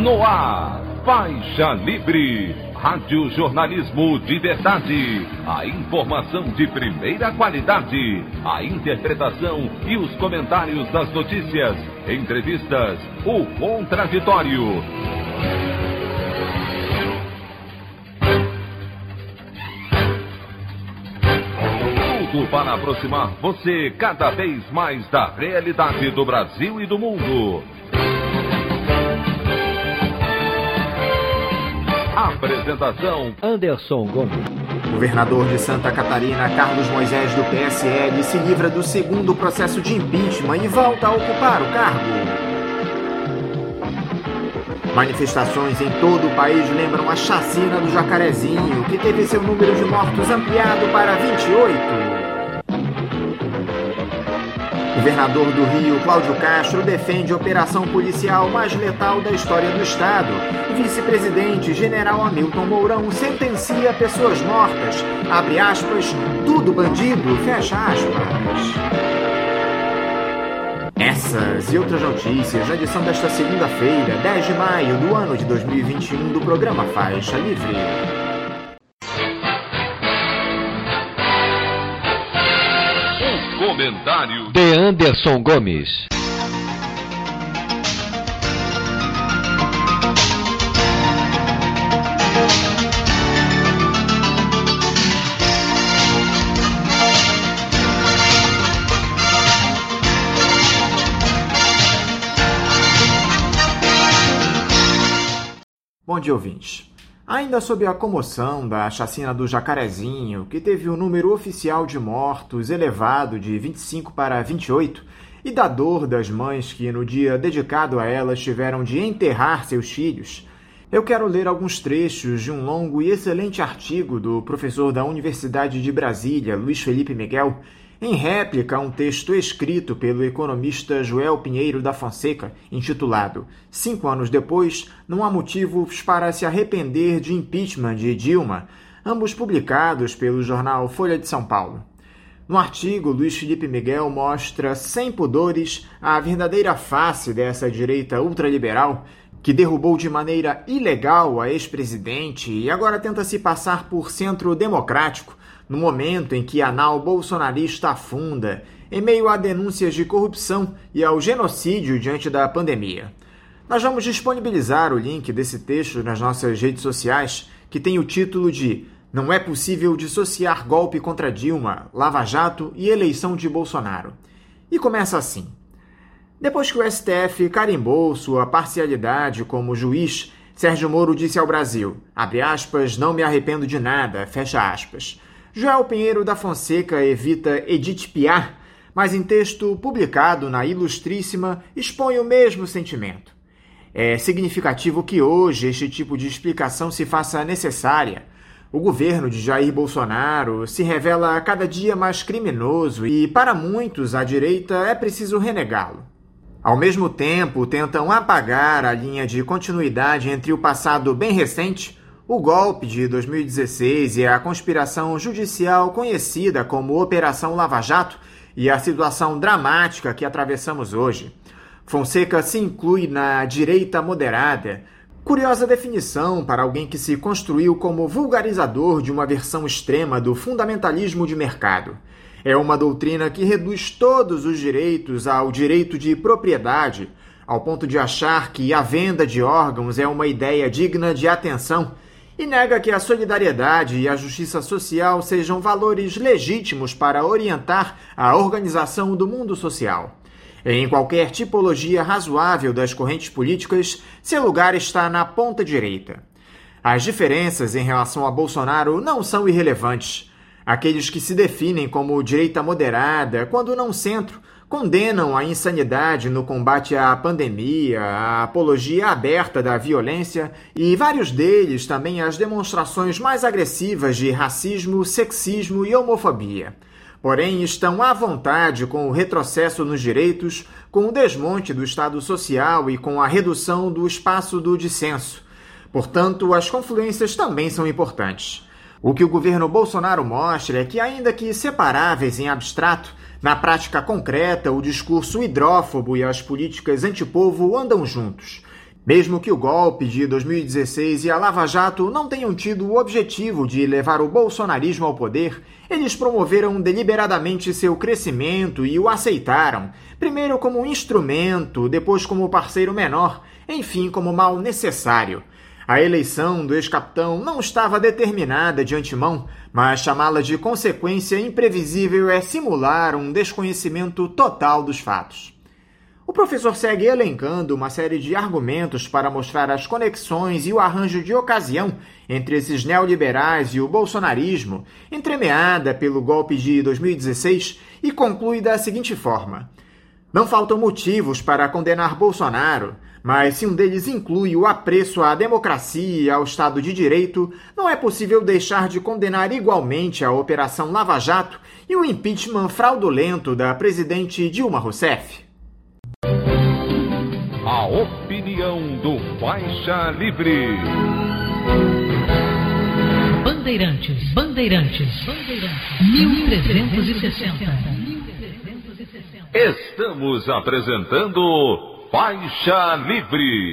No ar, Faixa Livre, rádio jornalismo de verdade, a informação de primeira qualidade, a interpretação e os comentários das notícias, entrevistas, o contraditório. Tudo para aproximar você cada vez mais da realidade do Brasil e do mundo. Apresentação: Anderson Gomes. Governador de Santa Catarina, Carlos Moisés, do PSL, se livra do segundo processo de impeachment e volta a ocupar o cargo. Manifestações em todo o país lembram a chacina do Jacarezinho, que teve seu número de mortos ampliado para 28. O governador do Rio, Cláudio Castro, defende a operação policial mais letal da história do estado. O vice-presidente, general Hamilton Mourão, sentencia pessoas mortas. Abre aspas, tudo bandido, fecha aspas. Essas e outras notícias na edição desta segunda-feira, 10 de maio do ano de 2021, do programa Faixa Livre. Comentário de Anderson Gomes. Bom dia, ouvintes. Ainda sob a comoção da chacina do Jacarezinho, que teve o número oficial de mortos elevado de 25 para 28, e da dor das mães que no dia dedicado a elas tiveram de enterrar seus filhos, eu quero ler alguns trechos de um longo e excelente artigo do professor da Universidade de Brasília, Luiz Felipe Miguel, em réplica a um texto escrito pelo economista Joel Pinheiro da Fonseca, intitulado 5 anos depois, não há motivos para se arrepender de impeachment de Dilma, ambos publicados pelo jornal Folha de São Paulo. No artigo, Luiz Felipe Miguel mostra sem pudores a verdadeira face dessa direita ultraliberal que derrubou de maneira ilegal a ex-presidente e agora tenta se passar por centro democrático, no momento em que a nau bolsonarista afunda, em meio a denúncias de corrupção e ao genocídio diante da pandemia. Nós vamos disponibilizar o link desse texto nas nossas redes sociais, que tem o título de Não é possível dissociar golpe contra Dilma, Lava Jato e eleição de Bolsonaro. E começa assim. Depois que o STF carimbou sua parcialidade como juiz, Sérgio Moro disse ao Brasil, abre aspas, não me arrependo de nada, fecha aspas. Joel Pinheiro da Fonseca evita Edith Piaf, mas em texto publicado na Ilustríssima expõe o mesmo sentimento. É significativo que hoje este tipo de explicação se faça necessária. O governo de Jair Bolsonaro se revela a cada dia mais criminoso e, para muitos, à direita é preciso renegá-lo. Ao mesmo tempo, tentam apagar a linha de continuidade entre o passado bem recente, o golpe de 2016 e a conspiração judicial conhecida como Operação Lava Jato e a situação dramática que atravessamos hoje. Fonseca se inclui na direita moderada. Curiosa definição para alguém que se construiu como vulgarizador de uma versão extrema do fundamentalismo de mercado. É uma doutrina que reduz todos os direitos ao direito de propriedade, ao ponto de achar que a venda de órgãos é uma ideia digna de atenção, e nega que a solidariedade e a justiça social sejam valores legítimos para orientar a organização do mundo social. Em qualquer tipologia razoável das correntes políticas, seu lugar está na ponta direita. As diferenças em relação a Bolsonaro não são irrelevantes. Aqueles que se definem como direita moderada, quando não centro, condenam a insanidade no combate à pandemia, a apologia aberta da violência e vários deles também as demonstrações mais agressivas de racismo, sexismo e homofobia. Porém, estão à vontade com o retrocesso nos direitos, com o desmonte do Estado Social e com a redução do espaço do dissenso. Portanto, as confluências também são importantes. O que o governo Bolsonaro mostra é que, ainda que separáveis em abstrato, na prática concreta, o discurso hidrófobo e as políticas antipovo andam juntos. Mesmo que o golpe de 2016 e a Lava Jato não tenham tido o objetivo de levar o bolsonarismo ao poder, eles promoveram deliberadamente seu crescimento e o aceitaram, primeiro como um instrumento, depois como parceiro menor, enfim como mal necessário. A eleição do ex-capitão não estava determinada de antemão, mas chamá-la de consequência imprevisível é simular um desconhecimento total dos fatos. O professor segue elencando uma série de argumentos para mostrar as conexões e o arranjo de ocasião entre esses neoliberais e o bolsonarismo, entremeada pelo golpe de 2016, e conclui da seguinte forma: não faltam motivos para condenar Bolsonaro, mas se um deles inclui o apreço à democracia e ao Estado de Direito, não é possível deixar de condenar igualmente a Operação Lava Jato e o impeachment fraudulento da presidente Dilma Rousseff. A opinião do Faixa Livre. Bandeirantes. 1360. Estamos apresentando Faixa Livre.